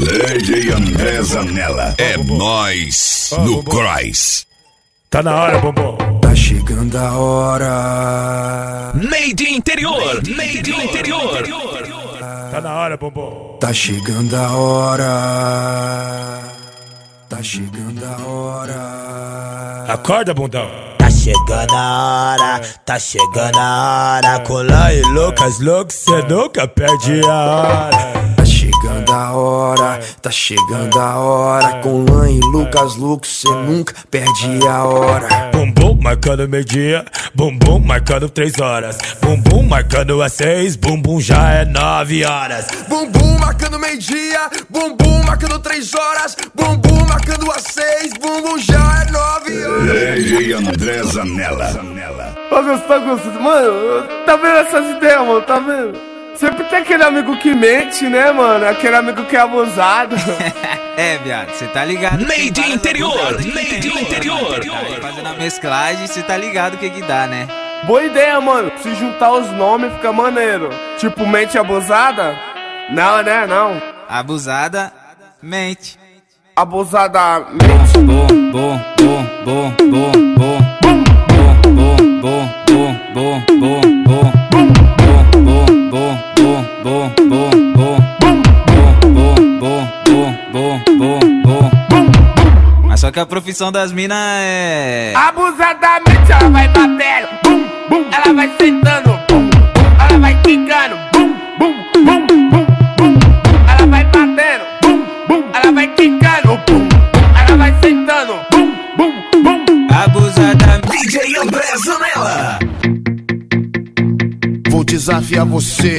DJ André Zanella. É nóis no Cross. Tá na hora, bombom. Tá chegando a hora. Made in Interior. Made in Interior. Tá na hora, bombom. Tá chegando a hora. Tá chegando a hora. Acorda, bundão. Tá chegando a hora, tá chegando a hora. Colar e Lucas, cê nunca perde a hora. Tá chegando a hora, tá chegando a hora. Com Lan e Lucas, cê nunca perde a hora. Bumbum marcando meio-dia, bumbum marcando 3 horas. Bumbum marcando às 6, bumbum já é 9 horas. Bumbum marcando meio-dia, bumbum marcando 3 horas. Bumbum marcando às 6, bumbum já é 9 horas. DJ André Zanella. Ô Gustavo, mano, tá vendo essas ideias, mano, tá vendo? Sempre tem aquele amigo que mente, né, mano? Aquele amigo que é abusado. É, viado, cê tá ligado. Made in Interior. Made in Interior. Tá aí fazendo a mesclagem, cê tá ligado o que dá, né? Boa ideia, mano. Se juntar os nomes fica maneiro. Tipo, mente abusada? Não, né, não. Abusada, mente. Abusada, mente. Bom. Mas só que a profissão das minas é... Abusadamente ela vai batendo, bum, bum. Ela vai sentando, bum, bum. Ela vai quicando, bum, bum, bum, bum, bum. Ela vai batendo, bum, bum. Ela vai quicando, bum. Ela vai sentando, bum, bum, bum. Abusadamente. DJ André Zanella. Vou desafiar você.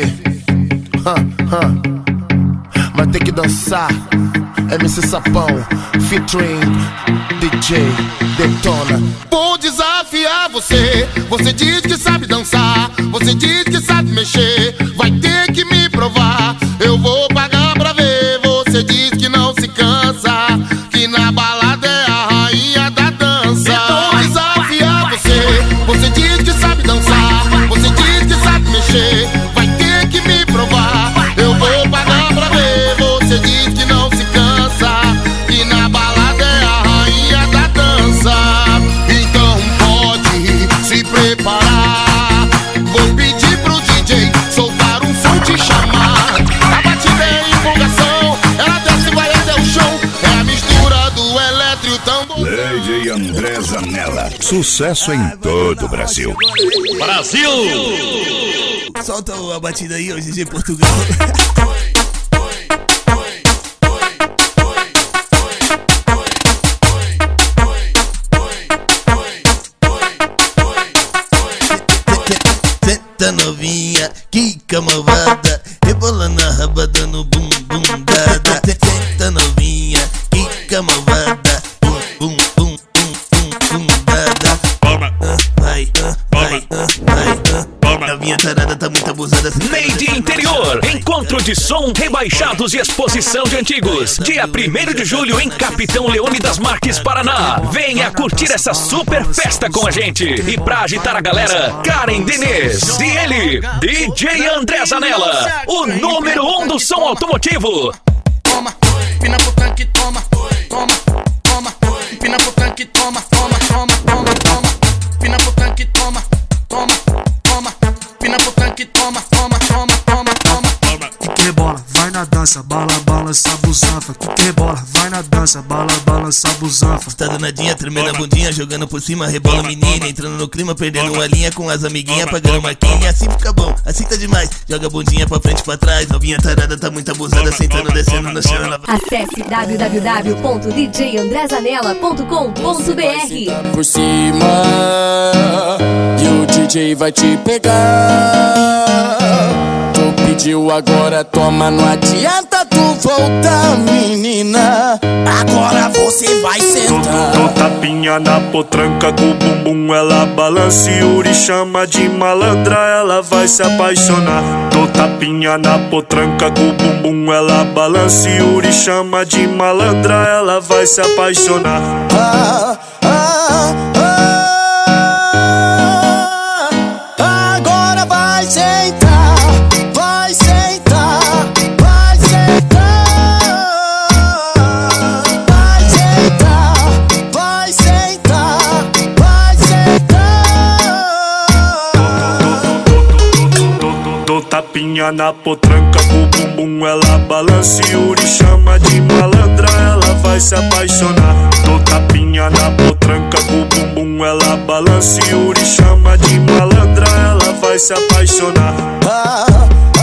Vai ter que dançar. MC Sapão, featuring DJ Detona. Vou desafiar você. Você diz que sabe dançar, você diz que sabe mexer. Vai ter que me provar. Eu vou pagar pra ver. Você diz que não se cansa, que na balada é a rainha da dança. Vou desafiar você. Você diz que sabe dançar, você diz que sabe mexer. Vai ter que me provar. Eu vou pagar pra ver. Você diz que não se cansa, que na balada é a rainha da dança. Então pode se preparar. Vou pedir pro DJ soltar um som, te chamar. A batida é empolgação, ela desce e vai até o chão. É a mistura do eletro e o tambor. DJ André Zanella. Sucesso em todo o Brasil. Solta a batida aí, ô GG Portugal. Senta novinha, quica malvada, rebolando a rabada no bumbum dada. Senta novinha, quica malvada, bum dada. Vai. Novinha tarada tá muito abusada. Made in Interior. Encontro de som, rebaixados e exposição de antigos. Dia 1º de julho em Capitão Leônidas Marques, Paraná. Venha curtir essa super festa com a gente. E pra agitar a galera, Karen Diniz. E ele, DJ André Zanella, o número 1 do som automotivo. Toma, pina pro tanque, toma. Pina pro tanque, toma. Pina pro tanque, toma. Pina pro tanque, toma. Que rebola, vai na dança, balança a busanfa. Que rebola, vai na dança, balança a busanfa. Tá danadinha, tremendo a bundinha, jogando por cima, rebola menina, entrando no clima, perdendo uma linha com as amiguinhas, pagando marquinha. Assim fica bom, assim tá demais. Joga a bundinha pra frente e pra trás. Novinha tarada tá muito abusada, sentando, descendo no chão. Acesse www.djandrezanella.com.br. Por cima e o DJ vai te pegar. Tu pediu agora, toma, não adianta tu voltar, menina. Agora você vai sentar. Dou tapinha na potranca com o bumbum, ela balança e Yuri chama de malandra, ela vai se apaixonar. Dou tapinha na potranca com o bumbum, ela balança e Yuri chama de malandra, ela vai se apaixonar. Agora vai sentar. tapinha na potranca com o bumbum ela balança e Yuri chama de malandra, ela vai se apaixonar. Dou tapinha na potranca com o bumbum ela balança e Yuri chama de malandra, ela vai se apaixonar.